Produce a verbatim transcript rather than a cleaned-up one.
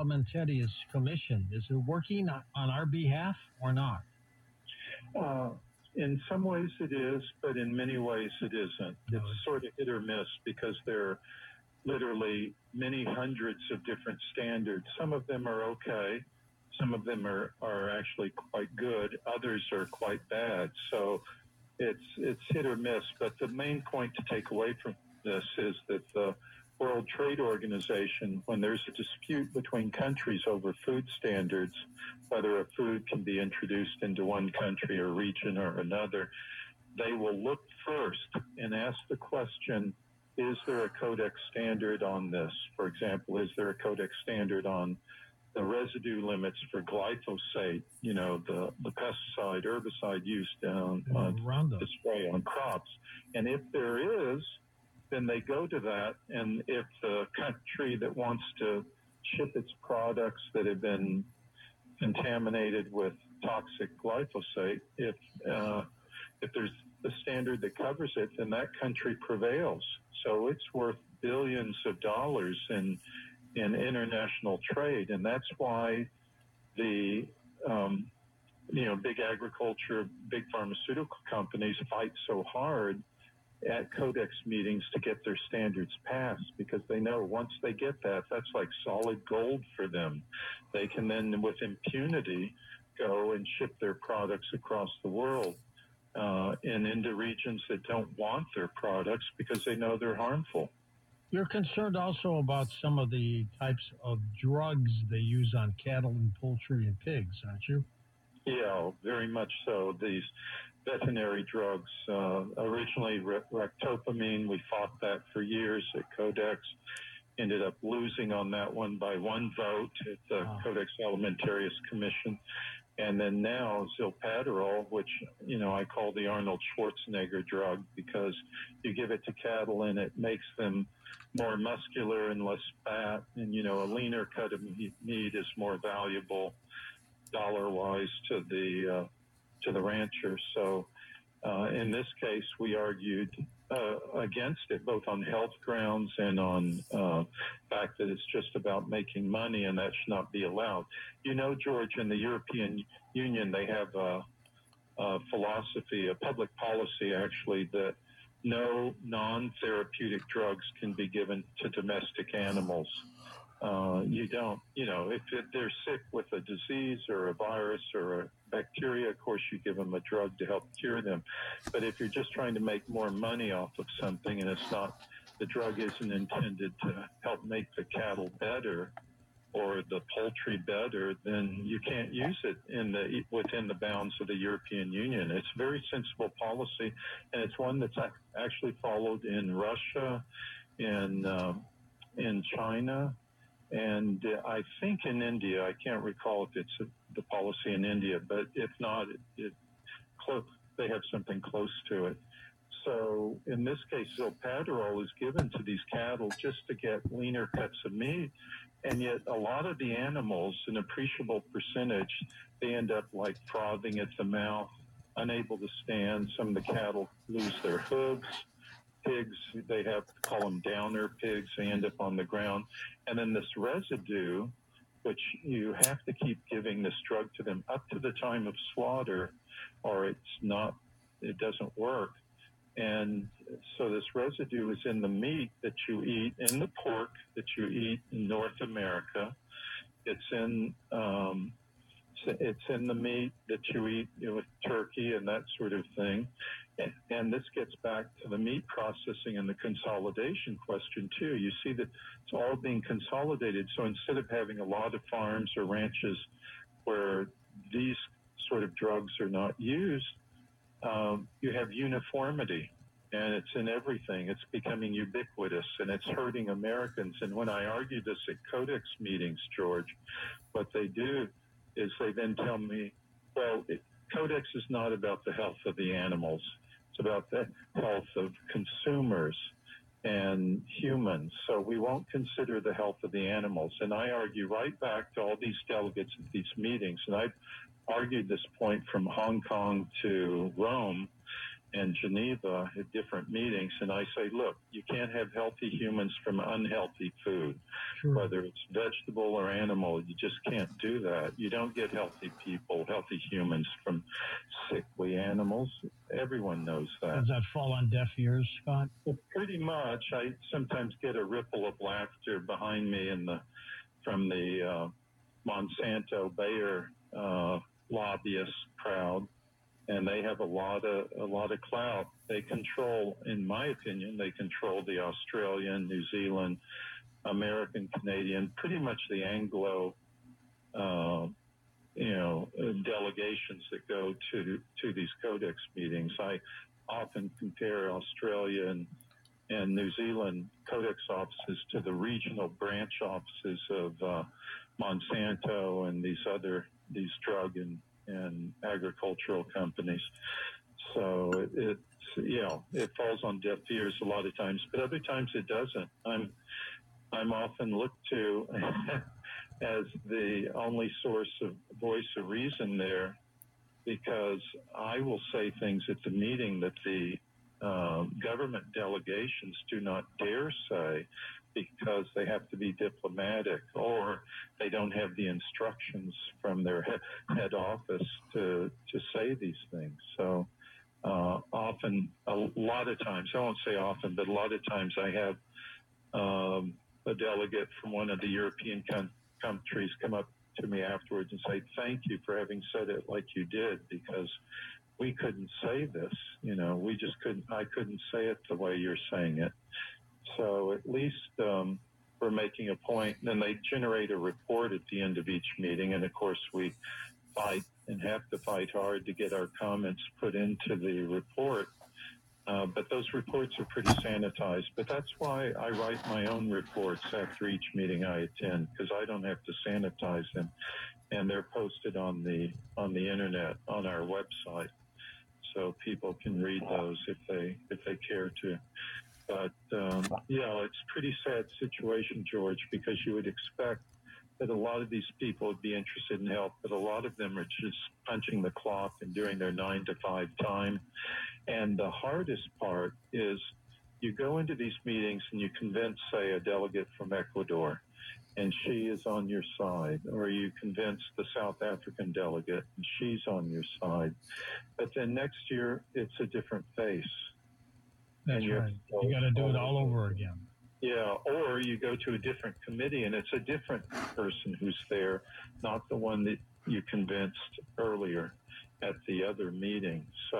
Alimentarius Commission? Is it working on our behalf or not? Uh, in some ways it is, but in many ways it isn't. No, It's it's- sort of hit or miss because there are literally many hundreds of different standards. Some of them are okay. Some of them are, are actually quite good. Others are quite bad. So it's it's hit or miss. But the main point to take away from this is that the World Trade Organization, when there's a dispute between countries over food standards, whether a food can be introduced into one country or region or another, they will look first and ask the question, is there a codex standard on this? For example, is there a codex standard on the residue limits for glyphosate, you know, the, the pesticide, herbicide used on, on Roundup. to spray on crops? And if there is, then they go to that. And if the country that wants to ship its products that have been contaminated with toxic glyphosate, if uh, if there's a standard that covers it, then that country prevails. So it's worth billions of dollars in in international trade, and that's why the um, you know big agriculture, big pharmaceutical companies fight so hard at Codex meetings to get their standards passed, because they know once they get that, that's like solid gold for them. They can then, with impunity, go and ship their products across the world uh, and into regions that don't want their products because they know they're harmful. You're concerned also about some of the types of drugs they use on cattle and poultry and pigs, aren't you? Yeah, very much so. These veterinary drugs, uh, originally ractopamine, we fought that for years at Codex, ended up losing on that one by one vote at the wow. Codex Alimentarius Commission. And then now Zilpadrol, which, you know, I call the Arnold Schwarzenegger drug, because you give it to cattle and it makes them more muscular and less fat. And, you know, a leaner cut of meat is more valuable dollar-wise to the uh, to the rancher. So uh, in this case, we argued uh, against it, both on health grounds and on uh, fact that it's just about making money, and that should not be allowed. You know, George, in the European Union, they have a, a philosophy, a public policy, actually, that no non-therapeutic drugs can be given to domestic animals. Uh, you don't, you know, if it, they're sick with a disease or a virus or a bacteria, of course you give them a drug to help cure them. But if you're just trying to make more money off of something and it's not, the drug isn't intended to help make the cattle better or the poultry better, then you can't use it in the within the bounds of the European Union. It's a very sensible policy, and it's one that's actually followed in Russia, in um, in China, and uh, I think in India. I can't recall if it's a, the policy in India, but if not, it, it close, they have something close to it. So in this case, Zilpadrol is given to these cattle just to get leaner cuts of meat, and yet a lot of the animals, an appreciable percentage, they end up like frothing at the mouth, unable to stand. Some of the cattle lose their hooves. Pigs, they have to call them downer pigs. They end up on the ground. And then this residue, which you have to keep giving this drug to them up to the time of slaughter, or it's not, it doesn't work. And so this residue is in the meat that you eat, in the pork that you eat in North America. It's in um, it's in the meat that you eat, you know, with turkey and that sort of thing. And, and this gets back to the meat processing and the consolidation question too. You see that it's all being consolidated. So instead of having a lot of farms or ranches where these sort of drugs are not used, um, you have uniformity, and it's in everything. It's becoming ubiquitous, and it's hurting Americans. And when I argue this at Codex meetings, George, what they do is they then tell me, well, it, Codex is not about the health of the animals. It's about the health of consumers and humans. So we won't consider the health of the animals. And I argue right back to all these delegates at these meetings, and I've argued this point from Hong Kong to Rome, and Geneva at different meetings, and I say, look, you can't have healthy humans from unhealthy food, Sure. whether it's vegetable or animal. You just can't do that. You don't get healthy people, healthy humans from sickly animals. Everyone knows that. Does that fall on deaf ears, Scott? Well, pretty much. I sometimes get a ripple of laughter behind me in the from the uh, Monsanto Bayer uh, lobbyist crowd. And they have a lot of a lot of clout. They control, in my opinion, they control the Australian, New Zealand, American, Canadian, pretty much the Anglo, uh, you know, delegations that go to to these Codex meetings. I often compare Australia and and New Zealand Codex offices to the regional branch offices of uh, Monsanto and these other these drug and and agricultural companies. So it, it's, you know, it falls on deaf ears a lot of times, but other times it doesn't. I'm, I'm often looked to as the only source of voice of reason there, because I will say things at the meeting that the uh, government delegations do not dare say, because they have to be diplomatic, or they don't have the instructions from their head, head office to to say these things. So uh, often, a lot of times, I won't say often, but a lot of times I have um, a delegate from one of the European com- countries come up to me afterwards and say, thank you for having said it like you did, because we couldn't say this, you know, we just couldn't, I couldn't say it the way you're saying it. So at least um, we're making a point. Then they generate a report at the end of each meeting. And of course, we fight and have to fight hard to get our comments put into the report. Uh, but those reports are pretty sanitized. But that's why I write my own reports after each meeting I attend, because I don't have to sanitize them. And they're posted on the on the internet, on our website. So people can read those if they if they care to. But, um, you know, it's a pretty sad situation, George, because you would expect that a lot of these people would be interested in help, but a lot of them are just punching the clock and doing their nine to five time. And the hardest part is you go into these meetings and you convince, say, a delegate from Ecuador, and she is on your side, or you convince the South African delegate and she's on your side. But then next year, it's a different face. That's you right. You got to do it all over again. Yeah, or you go to a different committee and it's a different person who's there, not the one that you convinced earlier at the other meeting. So